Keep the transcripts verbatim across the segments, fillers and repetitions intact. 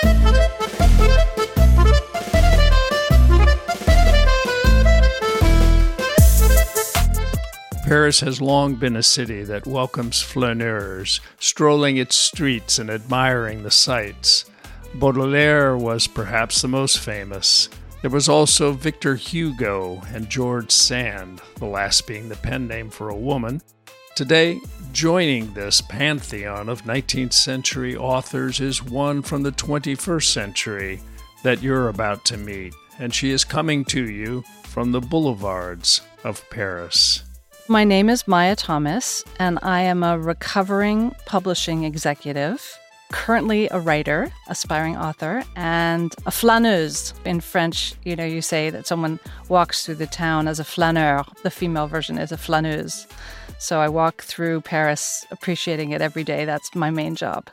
Paris has long been a city that welcomes flaneurs, strolling its streets and admiring the sights. Baudelaire was perhaps the most famous. There was also Victor Hugo and George Sand, the last being the pen name for a woman. Today, joining this pantheon of nineteenth century authors is one from the twenty-first century that you're about to meet, and she is coming to you from the boulevards of Paris. My name is Maya Thomas, and I am a recovering publishing executive, currently a writer, aspiring author, and a flâneuse. In French, you know, you say that someone walks through the town as a flâneur. The female version is a flâneuse. So I walk through Paris appreciating it every day. That's my main job.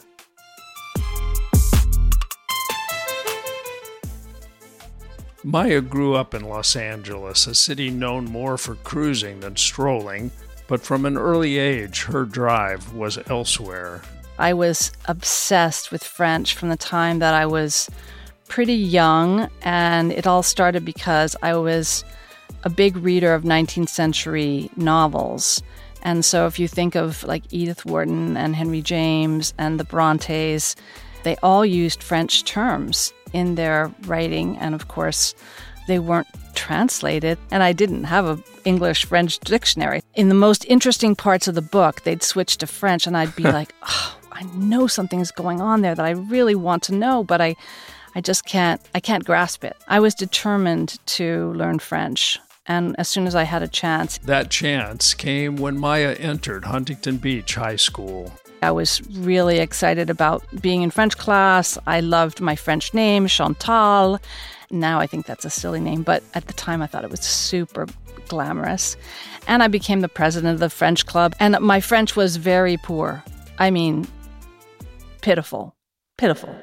Maya grew up in Los Angeles, a city known more for cruising than strolling, but from an early age, her drive was elsewhere. I was obsessed with French from the time that I was pretty young, and it all started because I was a big reader of nineteenth century novels. And so if you think of like Edith Wharton and Henry James and the Brontes, they all used French terms in their writing, and of course, they weren't translated, and I didn't have an English-French dictionary. In the most interesting parts of the book, they'd switch to French, and I'd be like, oh, I know something's going on there that I really want to know, but I, I just can't, I can't grasp it. I was determined to learn French, and as soon as I had a chance. That chance came when Maya entered Huntington Beach High School. I was really excited about being in French class. I loved my French name, Chantal. Now I think that's a silly name, but at the time I thought it was super glamorous. And I became the president of the French club, and my French was very poor. I mean, pitiful, pitiful.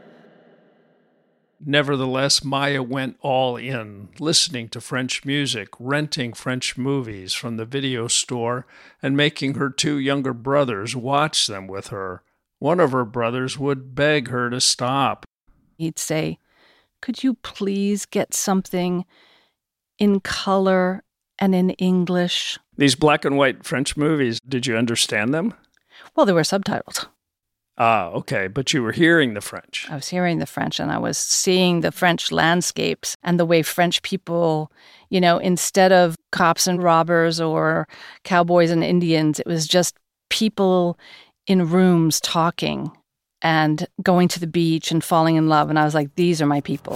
Nevertheless, Maya went all in, listening to French music, renting French movies from the video store, and making her two younger brothers watch them with her. One of her brothers would beg her to stop. He'd say, could you please get something in color and in English? These black and white French movies, did you understand them? Well, they were subtitled. Ah, okay, but you were hearing the French. I was hearing the French, and I was seeing the French landscapes and the way French people, you know, instead of cops and robbers or cowboys and Indians, it was just people in rooms talking and going to the beach and falling in love. And I was like, these are my people.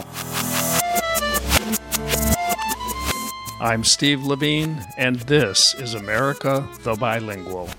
I'm Steve Levine, and this is America the Bilingual.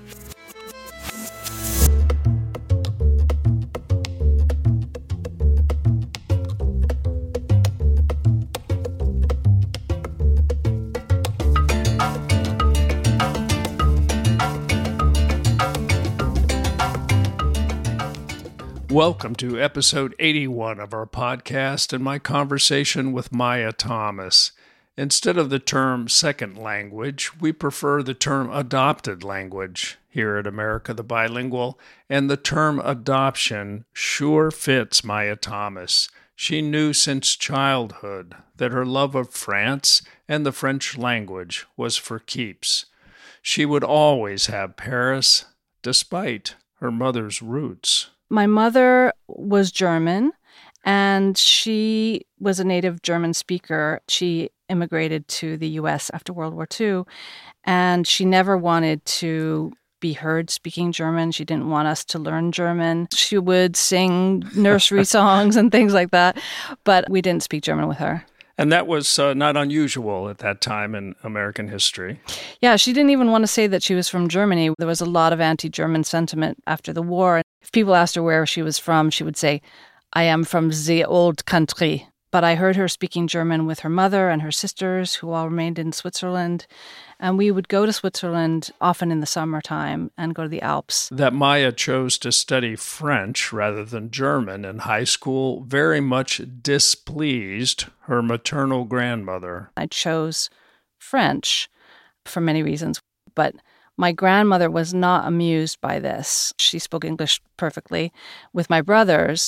Welcome to episode eighty-one of our podcast and my conversation with Maya Thomas. Instead of the term second language, we prefer the term adopted language here at America the Bilingual, and the term adoption sure fits Maya Thomas. She knew since childhood that her love of France and the French language was for keeps. She would always have Paris, despite her mother's roots. My mother was German, and she was a native German speaker. She immigrated to the U S after World War Two, and she never wanted to be heard speaking German. She didn't want us to learn German. She would sing nursery songs and things like that, but we didn't speak German with her. And that was uh, not unusual at that time in American history. Yeah, she didn't even want to say that she was from Germany. There was a lot of anti-German sentiment after the war. If people asked her where she was from, she would say, I am from the old country. But I heard her speaking German with her mother and her sisters, who all remained in Switzerland. And we would go to Switzerland often in the summertime and go to the Alps. That Maya chose to study French rather than German in high school very much displeased her maternal grandmother. I chose French for many reasons, but my grandmother was not amused by this. She spoke English perfectly with my brothers,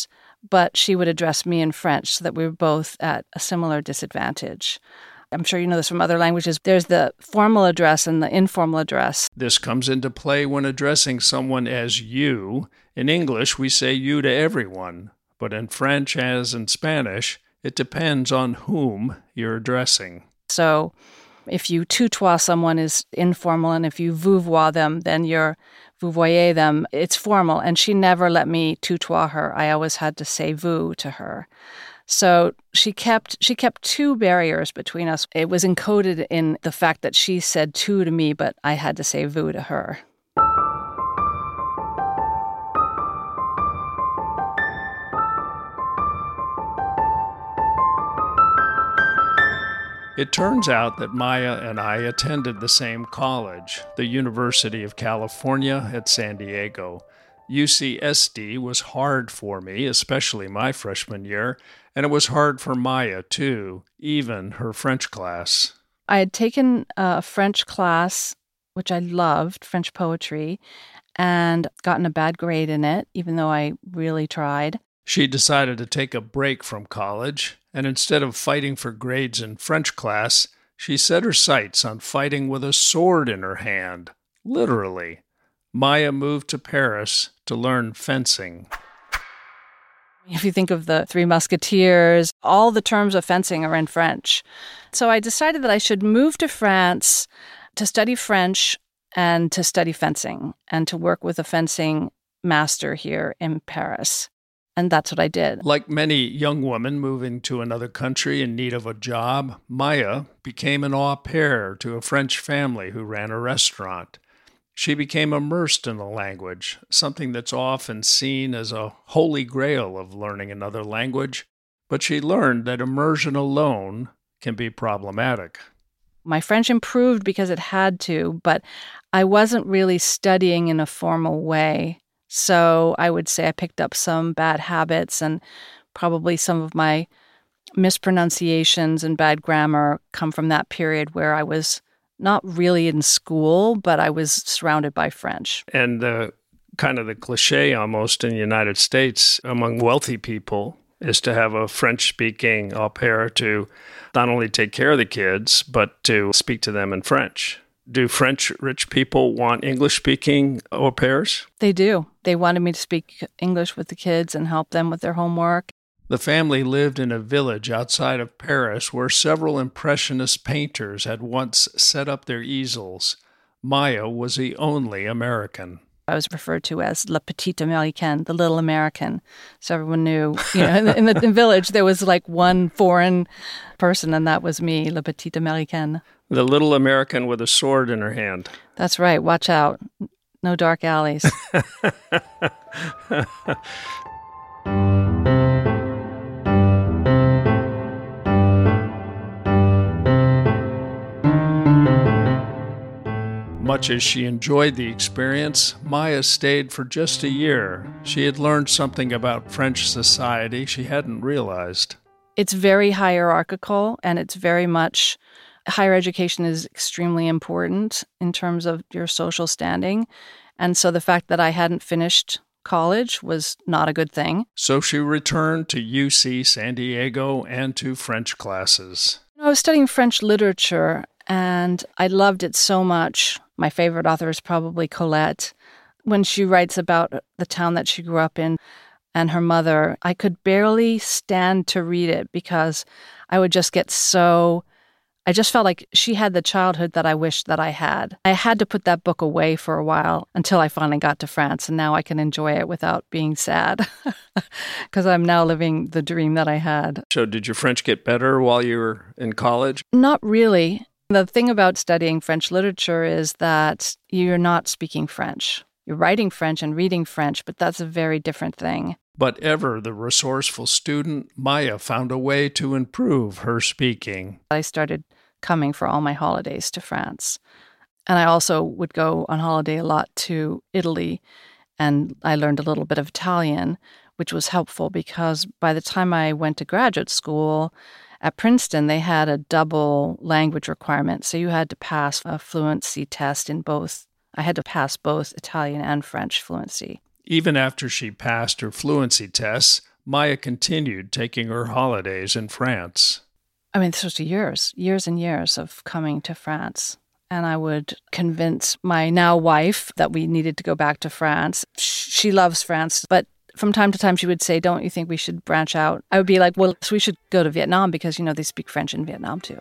but she would address me in French so that we were both at a similar disadvantage. I'm sure you know this from other languages. There's the formal address and the informal address. This comes into play when addressing someone as you. In English, we say you to everyone, but in French, as in Spanish, it depends on whom you're addressing. So if you tutoie someone is informal, and if you vouvoie them, then you're vous voyez them, it's formal. And she never let me tutoie her. I always had to say vous to her. So she kept she kept two barriers between us. It was encoded in the fact that she said tu to me, but I had to say vous to her. It turns out that Maya and I attended the same college, the University of California at San Diego. U C S D was hard for me, especially my freshman year, and it was hard for Maya too, even her French class. I had taken a French class, which I loved, French poetry, and gotten a bad grade in it, even though I really tried. She decided to take a break from college, and instead of fighting for grades in French class, she set her sights on fighting with a sword in her hand, literally. Maya moved to Paris to learn fencing. If you think of the Three Musketeers, all the terms of fencing are in French. So I decided that I should move to France to study French and to study fencing and to work with a fencing master here in Paris. And that's what I did. Like many young women moving to another country in need of a job, Maya became an au pair to a French family who ran a restaurant. She became immersed in the language, something that's often seen as a holy grail of learning another language, but she learned that immersion alone can be problematic. My French improved because it had to, but I wasn't really studying in a formal way. So I would say I picked up some bad habits, and probably some of my mispronunciations and bad grammar come from that period where I was not really in school, but I was surrounded by French. And the kind of the cliche almost in the United States among wealthy people is to have a French-speaking au pair to not only take care of the kids, but to speak to them in French. Do French rich people want English-speaking au pairs? They do. They wanted me to speak English with the kids and help them with their homework. The family lived in a village outside of Paris where several Impressionist painters had once set up their easels. Maya was the only American. I was referred to as La Petite Américaine, the little American. So everyone knew, you know, in the, in the village there was like one foreign person, and that was me, La Petite Américaine. The little American with a sword in her hand. That's right. Watch out. No dark alleys. Much as she enjoyed the experience, Maya stayed for just a year. She had learned something about French society she hadn't realized. It's very hierarchical, and it's very much, higher education is extremely important in terms of your social standing. And so the fact that I hadn't finished college was not a good thing. So she returned to U C San Diego and to French classes. I was studying French literature, and I loved it so much. My favorite author is probably Colette. When she writes about the town that she grew up in and her mother, I could barely stand to read it because I would just get so... I just felt like she had the childhood that I wished that I had. I had to put that book away for a while until I finally got to France, and now I can enjoy it without being sad because I'm now living the dream that I had. So did your French get better while you were in college? Not really. The thing about studying French literature is that you're not speaking French. You're writing French and reading French, but that's a very different thing. But ever the resourceful student, Maya found a way to improve her speaking. I started coming for all my holidays to France. And I also would go on holiday a lot to Italy, and I learned a little bit of Italian, which was helpful because by the time I went to graduate school at Princeton, they had a double language requirement. So you had to pass a fluency test in both. I had to pass both Italian and French fluency. Even after she passed her fluency tests, Maya continued taking her holidays in France. I mean, this was years, years and years of coming to France. And I would convince my now wife that we needed to go back to France. She loves France, but from time to time she would say, don't you think we should branch out? I would be like, well, we should go to Vietnam because, you know, they speak French in Vietnam too.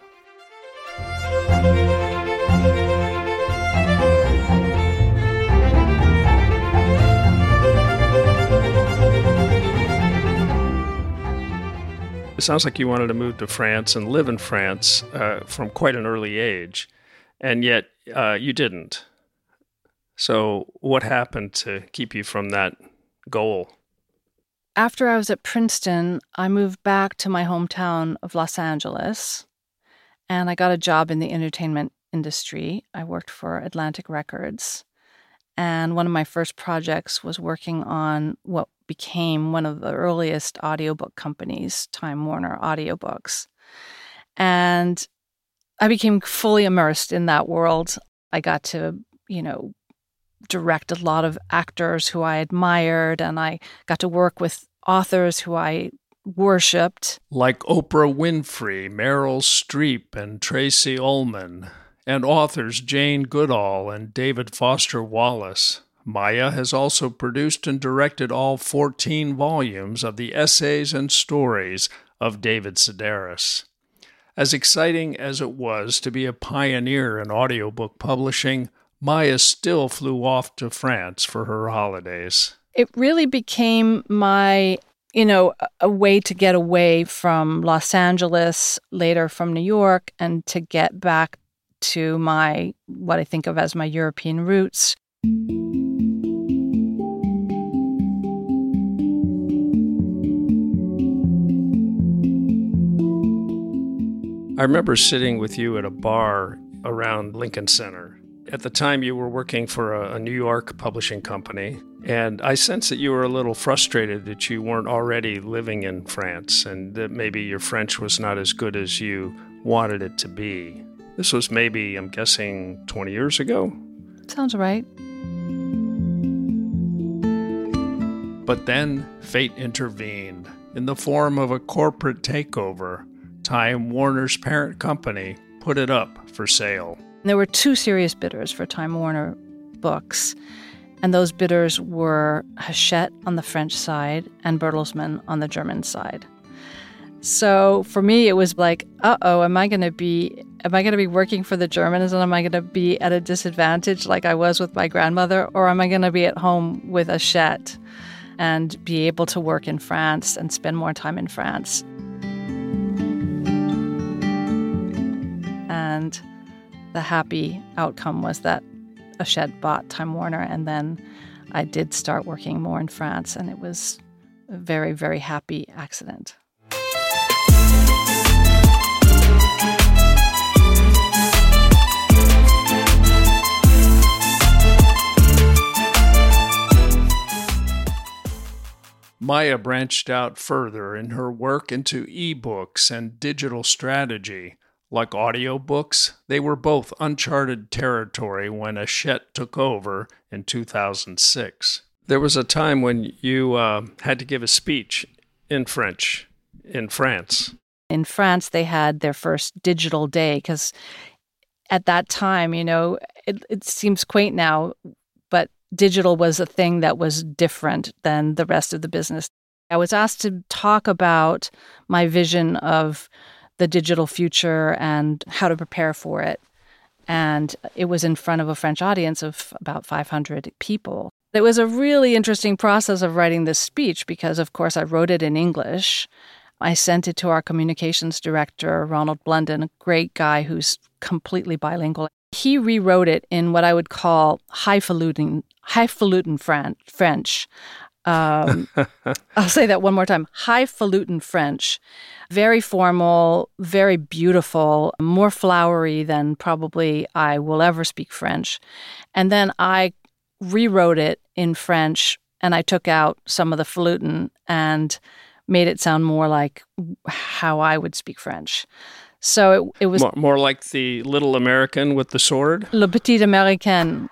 It sounds like you wanted to move to France and live in France uh, from quite an early age, and yet uh, you didn't. So what happened to keep you from that goal? After I was at Princeton, I moved back to my hometown of Los Angeles, and I got a job in the entertainment industry. I worked for Atlantic Records, and one of my first projects was working on what became one of the earliest audiobook companies, Time Warner Audiobooks. And I became fully immersed in that world. I got to, you know, direct a lot of actors who I admired, and I got to work with authors who I worshipped. Like Oprah Winfrey, Meryl Streep, and Tracy Ullman, and authors Jane Goodall and David Foster Wallace. Maya has also produced and directed all fourteen volumes of the essays and stories of David Sedaris. As exciting as it was to be a pioneer in audiobook publishing, Maya still flew off to France for her holidays. It really became my, you know, a way to get away from Los Angeles, later from New York, and to get back to my, what I think of as my European roots. I remember sitting with you at a bar around Lincoln Center. At the time, you were working for a, a New York publishing company, and I sensed that you were a little frustrated that you weren't already living in France and that maybe your French was not as good as you wanted it to be. This was maybe, I'm guessing, twenty years ago? Sounds right. But then fate intervened in the form of a corporate takeover. Time Warner's parent company put it up for sale. There were two serious bidders for Time Warner Books, and those bidders were Hachette on the French side and Bertelsmann on the German side. So for me, it was like, uh-oh, am I going to be am I going to be working for the Germans, and am I going to be at a disadvantage like I was with my grandmother, or am I going to be at home with Hachette and be able to work in France and spend more time in France? And the happy outcome was that Hachette bought Time Warner, and then I did start working more in France, and it was a very, very happy accident. Maya branched out further in her work into ebooks and digital strategy. Like audiobooks, they were both uncharted territory when Hachette took over in two thousand six. There was a time when you uh, had to give a speech in French in France. In France, they had their first digital day because at that time, you know, it, it seems quaint now, but digital was a thing that was different than the rest of the business. I was asked to talk about my vision of the digital future and how to prepare for it. And it was in front of a French audience of about five hundred people. It was a really interesting process of writing this speech because, of course, I wrote it in English. I sent it to our communications director, Ronald Blunden, a great guy who's completely bilingual. He rewrote it in what I would call highfalutin, highfalutin Fran- French. Um, I'll say that one more time. Highfalutin French. Very formal, very beautiful, more flowery than probably I will ever speak French. And then I rewrote it in French, and I took out some of the falutin and made it sound more like how I would speak French. So it, it was... More, more like the little American with the sword? Le petit Américain,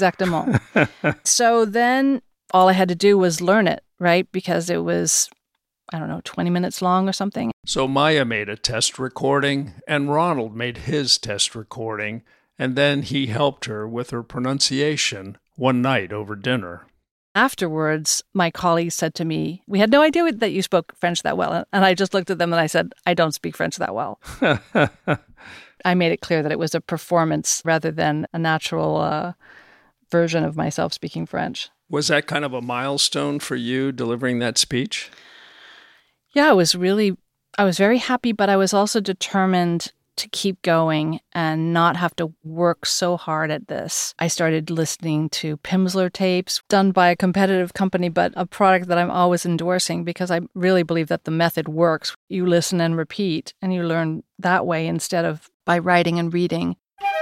exactement. So then all I had to do was learn it, right? Because it was I don't know, twenty minutes long or something. So Maya made a test recording, and Ronald made his test recording, and then he helped her with her pronunciation one night over dinner. Afterwards, my colleagues said to me, we had no idea that you spoke French that well. And I just looked at them and I said, I don't speak French that well. I made it clear that it was a performance rather than a natural uh, version of myself speaking French. Was that kind of a milestone for you, delivering that speech? Yeah, I was really, I was very happy, but I was also determined to keep going and not have to work so hard at this. I started listening to Pimsleur tapes done by a competitive company, but a product that I'm always endorsing because I really believe that the method works. You listen and repeat, and you learn that way instead of by writing and reading.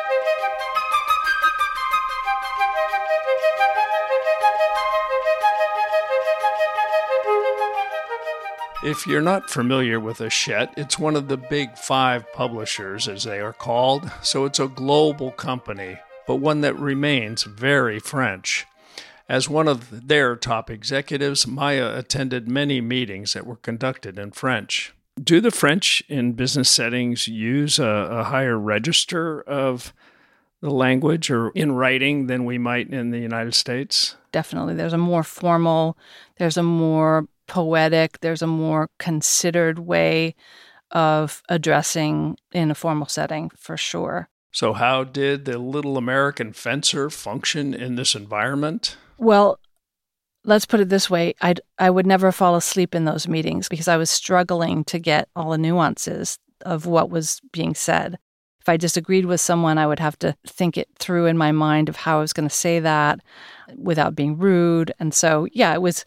If you're not familiar with Hachette, it's one of the big five publishers, as they are called, so it's a global company, but one that remains very French. As one of their top executives, Maya attended many meetings that were conducted in French. Do the French in business settings use a, a higher register of the language or in writing than we might in the United States? Definitely. There's a more formal, there's a more poetic, there's a more considered way of addressing in a formal setting, for sure. So how did the little American fencer function in this environment? Well, let's put it this way. I'd, I would never fall asleep in those meetings because I was struggling to get all the nuances of what was being said. If I disagreed with someone, I would have to think it through in my mind of how I was going to say that without being rude. And so, yeah, it was...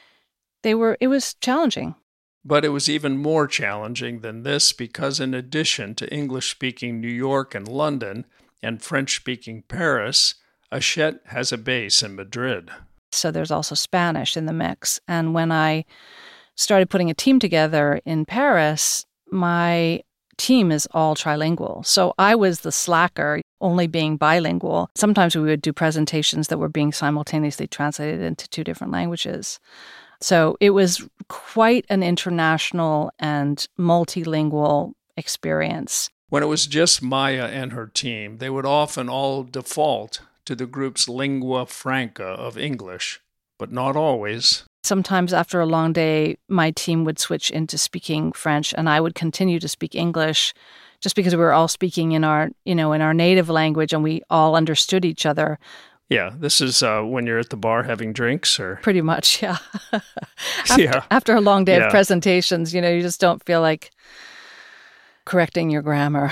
They were, it was challenging. But it was even more challenging than this because in addition to English-speaking New York and London and French-speaking Paris, Hachette has a base in Madrid. So there's also Spanish in the mix. And when I started putting a team together in Paris, my team is all trilingual. So I was the slacker, only being bilingual. Sometimes we would do presentations that were being simultaneously translated into two different languages. So it was quite an international and multilingual experience. When it was just Maya and her team, they would often all default to the group's lingua franca of English, but not always. Sometimes after a long day, my team would switch into speaking French and I would continue to speak English just because we were all speaking in our, you know, in our native language and we all understood each other. Yeah, this is uh, when you're at the bar having drinks, or pretty much, yeah. after, yeah. After a long day yeah. of presentations, you know, you just don't feel like correcting your grammar.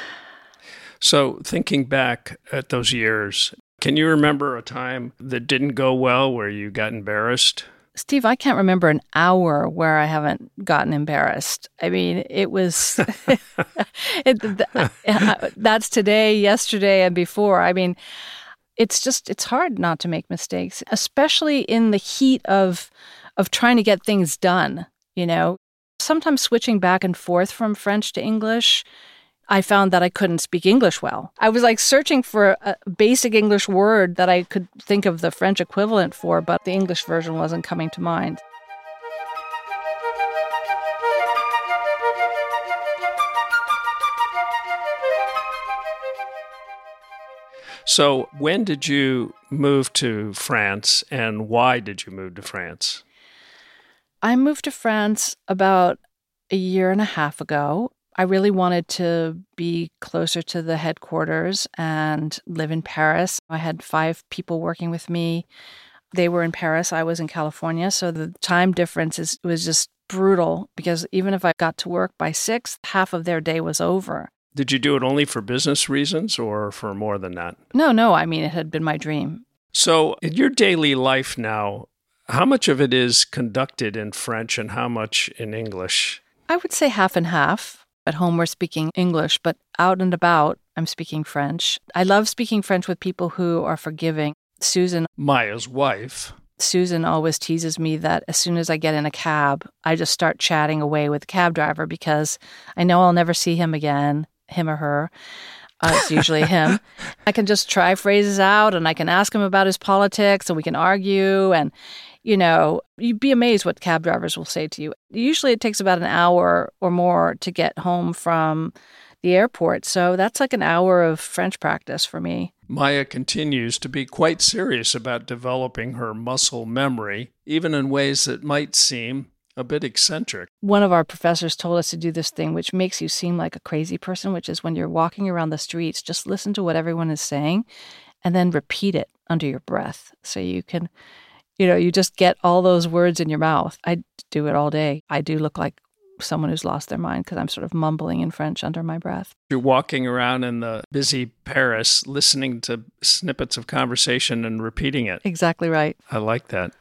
So thinking back at those years, can you remember a time that didn't go well where you got embarrassed? Steve, I can't remember an hour where I haven't gotten embarrassed. I mean, it was, it, th- that's today, yesterday, and before. I mean, it's just, it's hard not to make mistakes, especially in the heat of of trying to get things done, you know. Sometimes switching back and forth from French to English, I found that I couldn't speak English well. I was like searching for a basic English word that I could think of the French equivalent for, but the English version wasn't coming to mind. So when did you move to France, and why did you move to France? I moved to France about a year and a half ago. I really wanted to be closer to the headquarters and live in Paris. I had five people working with me. They were in Paris. I was in California. So the time difference is, was just brutal because even if I got to work by six, half of their day was over. Did you do it only for business reasons or for more than that? No, no. I mean, it had been my dream. So in your daily life now, how much of it is conducted in French and how much in English? I would say half and half. At home, we're speaking English, but out and about, I'm speaking French. I love speaking French with people who are forgiving. Susan, Maya's wife, Susan always teases me that as soon as I get in a cab, I just start chatting away with the cab driver because I know I'll never see him again, him or her. Uh, it's usually him. I can just try phrases out and I can ask him about his politics and we can argue. And you know, you'd be amazed what cab drivers will say to you. Usually it takes about an hour or more to get home from the airport. So that's like an hour of French practice for me. Maya continues to be quite serious about developing her muscle memory, even in ways that might seem a bit eccentric. One of our professors told us to do this thing which makes you seem like a crazy person, which is when you're walking around the streets, just listen to what everyone is saying and then repeat it under your breath. So you can, you know, you just get all those words in your mouth. I do it all day. I do look like someone who's lost their mind because I'm sort of mumbling in French under my breath. You're walking around in the busy Paris, listening to snippets of conversation and repeating it. Exactly right. I like that.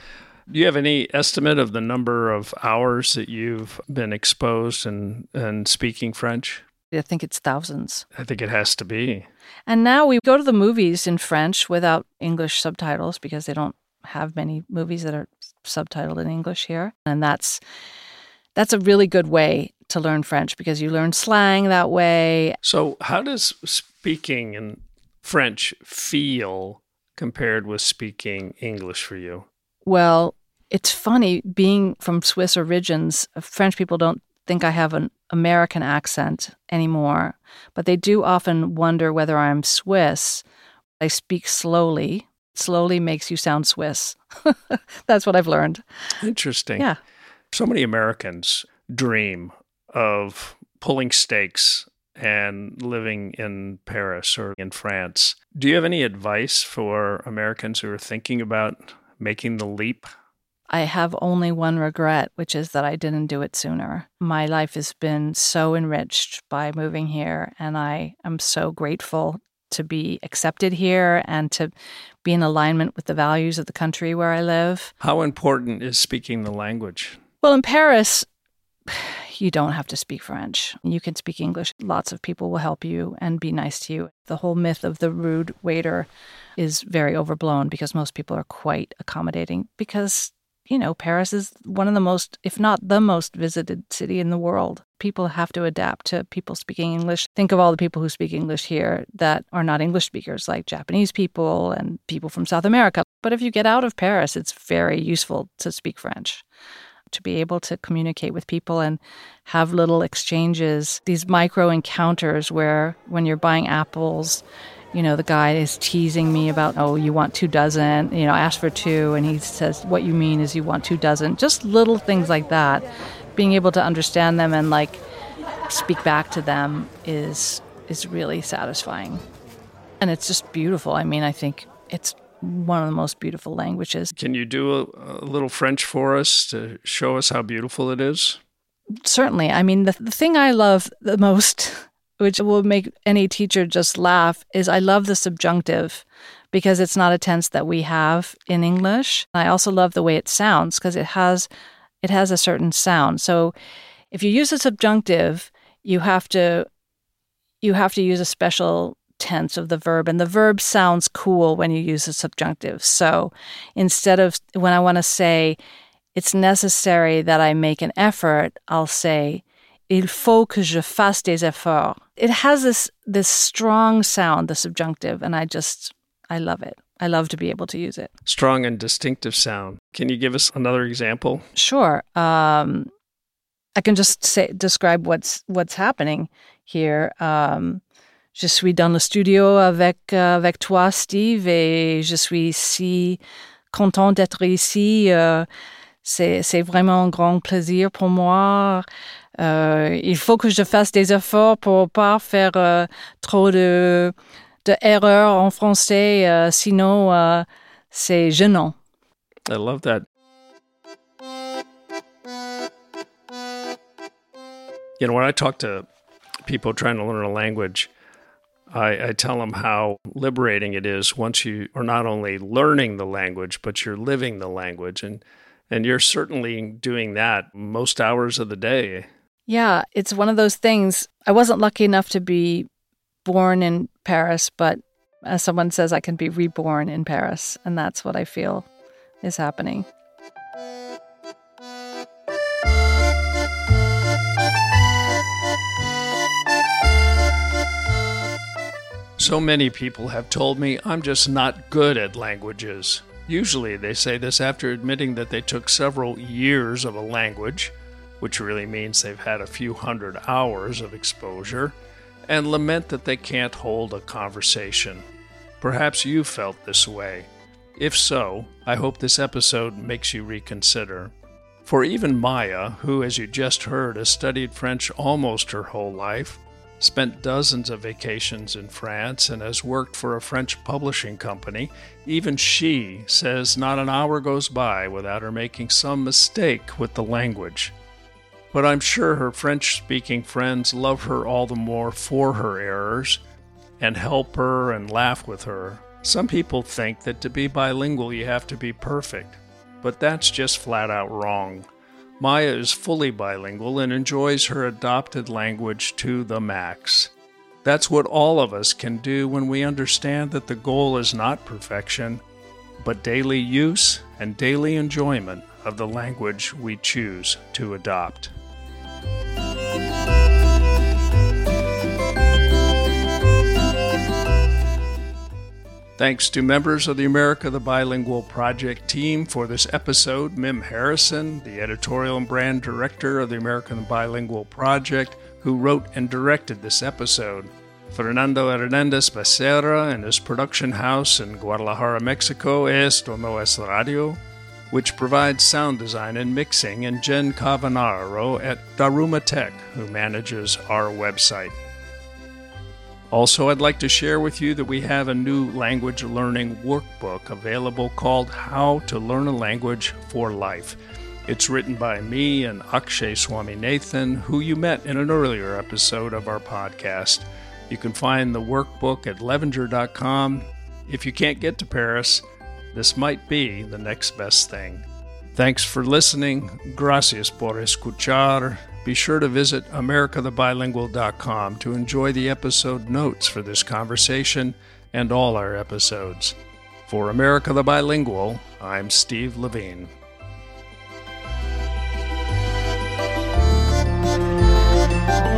Do you have any estimate of the number of hours that you've been exposed and, and speaking French? I think it's thousands. I think it has to be. And now we go to the movies in French without English subtitles because they don't have many movies that are subtitled in English here. And that's that's a really good way to learn French because you learn slang that way. So how does speaking in French feel compared with speaking English for you? Well, it's funny, being from Swiss origins, French people don't think I have an American accent anymore, but they do often wonder whether I'm Swiss. I speak slowly. Slowly makes you sound Swiss. That's what I've learned. Interesting. Yeah. So many Americans dream of pulling stakes and living in Paris or in France. Do you have any advice for Americans who are thinking about making the leap? I have only one regret, which is that I didn't do it sooner. My life has been so enriched by moving here, and I am so grateful to be accepted here and to be in alignment with the values of the country where I live. How important is speaking the language? Well, in Paris, you don't have to speak French. You can speak English. Lots of people will help you and be nice to you. The whole myth of the rude waiter is very overblown because most people are quite accommodating because, you know, Paris is one of the most, if not the most visited city in the world. People have to adapt to people speaking English. Think of all the people who speak English here that are not English speakers, like Japanese people and people from South America. But if you get out of Paris, it's very useful to speak French, to be able to communicate with people and have little exchanges, these micro encounters where when you're buying apples, you know, the guy is teasing me about, oh, you want two dozen, you know, I asked for two, and he says, what you mean is you want two dozen. Just little things like that. Being able to understand them and, like, speak back to them is is really satisfying. And it's just beautiful. I mean, I think it's one of the most beautiful languages. Can you do a, a little French for us to show us how beautiful it is? Certainly. I mean, the, the thing I love the most, which will make any teacher just laugh, is I love the subjunctive because it's not a tense that we have in English. I also love the way it sounds because it has it has a certain sound. So if you use a subjunctive, you have to you have to use a special tense of the verb, and the verb sounds cool when you use a subjunctive. So instead of, when I want to say it's necessary that I make an effort, I'll say il faut que je fasse des efforts. It has this this strong sound, the subjunctive, and I just I love it. I love to be able to use it. Strong and distinctive sound. Can you give us another example? Sure. Um, I can just say describe what's what's happening here. Um, Je suis dans le studio avec, euh, avec toi, Steve, et je suis si content d'être ici. Euh, c'est, c'est vraiment un grand plaisir pour moi. Euh, il faut que je fasse des efforts pour pas faire euh, trop de, de erreurs en français, euh, sinon euh, c'est gênant. I love that. You know, when I talk to people trying to learn a language, I, I tell them how liberating it is once you are not only learning the language, but you're living the language. And, and you're certainly doing that most hours of the day. Yeah, it's one of those things. I wasn't lucky enough to be born in Paris, but as someone says, I can be reborn in Paris. And that's what I feel is happening. So many people have told me I'm just not good at languages. Usually they say this after admitting that they took several years of a language, which really means they've had a few hundred hours of exposure, and lament that they can't hold a conversation. Perhaps you felt this way. If so, I hope this episode makes you reconsider. For even Maya, who, as you just heard, has studied French almost her whole life, spent dozens of vacations in France, and has worked for a French publishing company, even she says not an hour goes by without her making some mistake with the language. But I'm sure her French-speaking friends love her all the more for her errors and help her and laugh with her. Some people think that to be bilingual you have to be perfect, but that's just flat out wrong. Maya is fully bilingual and enjoys her adopted language to the max. That's what all of us can do when we understand that the goal is not perfection, but daily use and daily enjoyment of the language we choose to adopt. Thanks to members of the America the Bilingual Project team for this episode, Mim Harrison, the editorial and brand director of the American Bilingual Project, who wrote and directed this episode, Fernando Hernandez Becerra and his production house in Guadalajara, Mexico, Esto No Es Radio, which provides sound design and mixing, and Jen Cavanaro at Daruma Tech, who manages our website. Also, I'd like to share with you that we have a new language learning workbook available called How to Learn a Language for Life. It's written by me and Akshay Swaminathan, who you met in an earlier episode of our podcast. You can find the workbook at levenger dot com. If you can't get to Paris, this might be the next best thing. Thanks for listening. Gracias por escuchar. Be sure to visit america the bilingual dot com to enjoy the episode notes for this conversation and all our episodes. For America the Bilingual, I'm Steve Levine. Thank you.